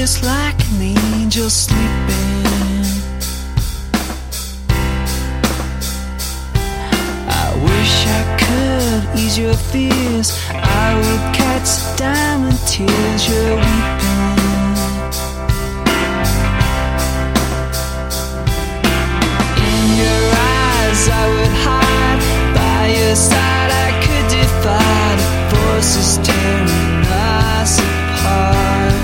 just like an angel sleeping. I wish I could ease your fears. I would catch the diamond tears you're weeping. In your eyes I would hide. By your side I could defy the forces tearing us apart.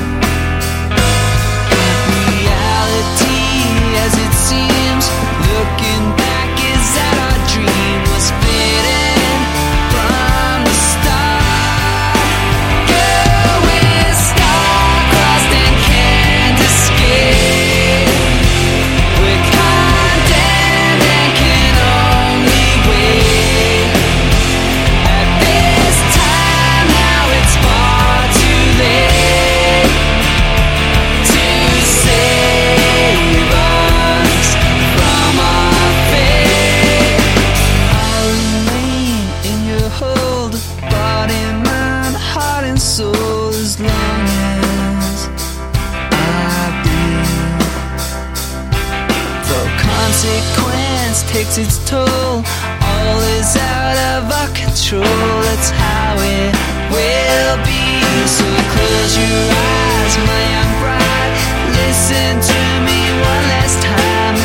Reality as it seems, looking back, is that our dream was fading from the start. Girl, we're star-crossed and can't escape. We're condemned and can only wait. At this time now it's far too late to save us from our fate. I'll remain in your hold, body, mind, heart and soul, as long as I breathe. Though consequence takes its toll, all is out of our control. That's how it will be. So close your eyes, my young bride, listen to me.